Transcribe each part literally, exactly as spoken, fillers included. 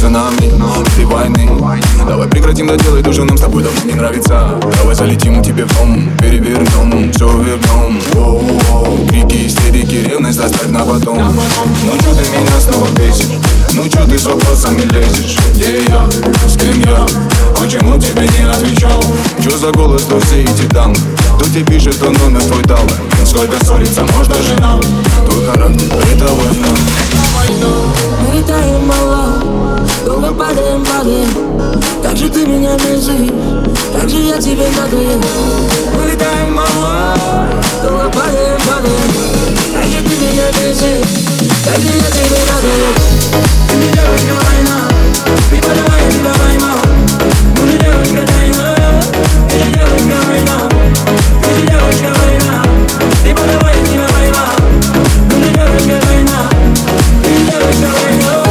за нами этой войны. Давай прекратим доделать то, что нам с тобой давно не нравится. Давай залетим тебе в дом, перевернем, все вернем. Оу-оу, крики, истерики, ревность оставь на потом. Ну чё ты меня снова бесишь? Ну чё ты с вопросами лезешь? Где я? С кем я? Почему тебе не отвечал? Чё за голос, кто все эти данные? Кто тебе пишет, кто номер твой дал? Сколько ссориться можно же нам? Твой характер, это война. Мы летаем мало, долго падаем, падаем. Как же ты меня бесишь, как же я тебе надоел. Мы летаем мало, долго падаем, падаем. Как же ты меня бесишь, как же я тебе надоел. Ты не девочка война, ты подавай, ты давай мало. Ну не девочка тайна, ты же девочка война. Ты же девочка война, ты подавай, ты давай мало. Ну не девочка война, ты же девочка война.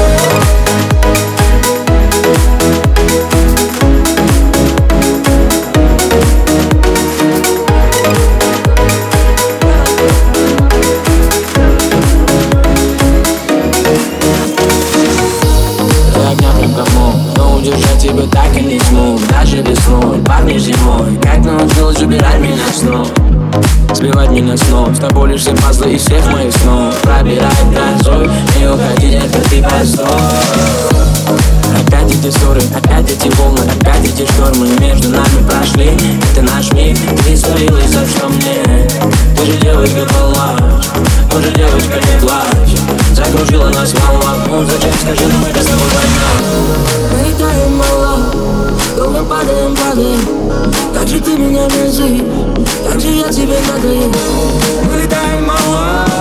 Удержать тебя так и не смог, даже весной. Парни зимой, как научилась убирать меня снова, сбивать меня снова. С тобой лишь все пазлы из всех моих снов. Пробирать грозой, не уходить, это ты постой. Опять эти ссоры, опять эти волны, опять эти штормы между нами прошли. Это наш миг, ты стоилась, за что мне? Ты же девочка, плачь, тоже девочка, не плачь. Закружила нас волна, ну зачем, скажи, нам это с тобой война. Мы летаем мало, долго падаем, падаем. Как же ты меня бесишь, как же я тебе надоел. Мы летаем мало,